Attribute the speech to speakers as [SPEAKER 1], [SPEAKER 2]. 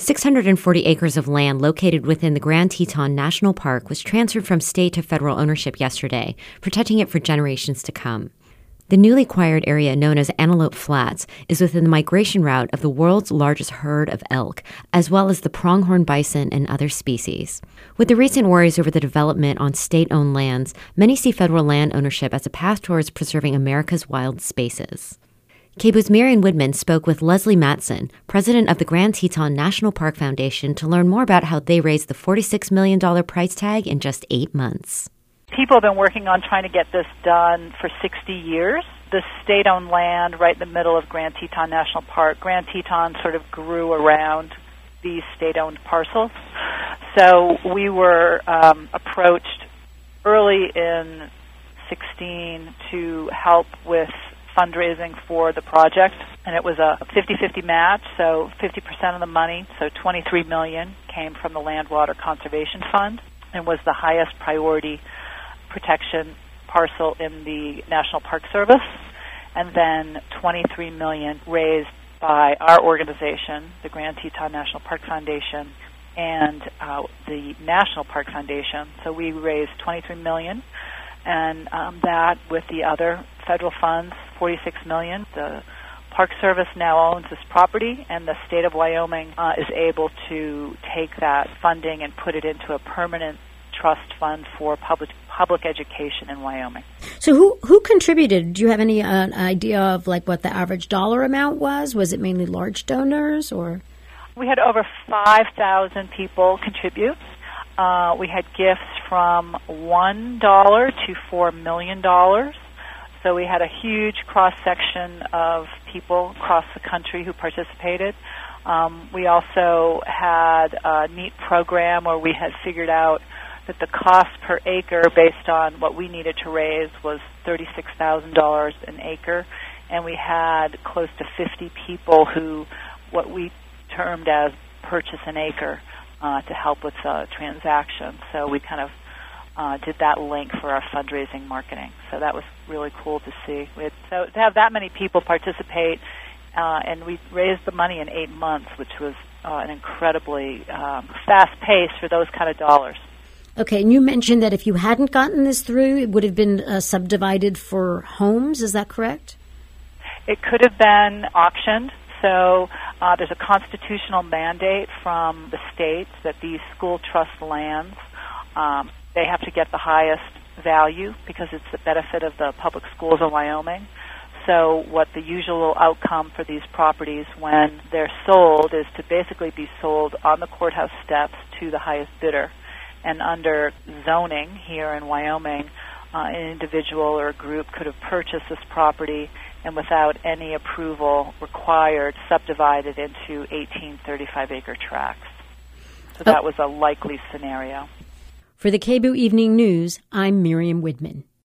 [SPEAKER 1] 640 acres of land located within the Grand Teton National Park was transferred from state to federal ownership yesterday, protecting it for generations to come. The newly acquired area known as Antelope Flats is within the migration route of the world's largest herd of elk, as well as the pronghorn bison and other species. With the recent worries over the development on state-owned lands, many see federal land ownership as a path towards preserving America's wild spaces. KBOO's Miriam Woodman spoke with Leslie Matson, president of the Grand Teton National Park Foundation, to learn more about how they raised the $46 million price tag in just 8 months.
[SPEAKER 2] People have been working on trying to get this done for 60 years. The state-owned land right in the middle of Grand Teton National Park, Grand Teton sort of grew around these state-owned parcels. So we were approached early in 16 to help with fundraising for the project, and it was a 50-50 match, so 50% of the money, so $23 million, came from the Land Water Conservation Fund and was the highest priority protection parcel in the National Park Service, and then $23 million raised by our organization, the Grand Teton National Park Foundation, and the National Park Foundation. So we raised $23 million, and that with the other federal funds, $46 million. The Park Service now owns this property, and the state of Wyoming is able to take that funding and put it into a permanent trust fund for public education in Wyoming.
[SPEAKER 3] So who contributed? Do you have any idea of like what the average dollar amount was? Was it mainly large donors, or?
[SPEAKER 2] We had over 5,000 people contribute. We had gifts from $1 to $4 million. So we had a huge cross-section of people across the country who participated. We also had a neat program where we had figured out that the cost per acre based on what we needed to raise was $36,000 an acre, and we had close to 50 people who, what we termed as purchase an acre, to help with the transaction. So we kind of did that link for our fundraising marketing. So that was really cool to see. So to have that many people participate, and we raised the money in 8 months, which was an incredibly fast pace for those kind of dollars.
[SPEAKER 3] Okay, and you mentioned that if you hadn't gotten this through, it would have been subdivided for homes. Is that correct?
[SPEAKER 2] It could have been auctioned. So there's a constitutional mandate from the states that these school trust lands, they have to get the highest value because it's the benefit of the public schools in Wyoming. So what the usual outcome for these properties when they're sold is to basically be sold on the courthouse steps to the highest bidder. And under zoning here in Wyoming, an individual or a group could have purchased this property and without any approval required, subdivided into 18 35-acre tracts. So that was a likely scenario.
[SPEAKER 3] For the KBOO Evening News, I'm Miriam Woodman.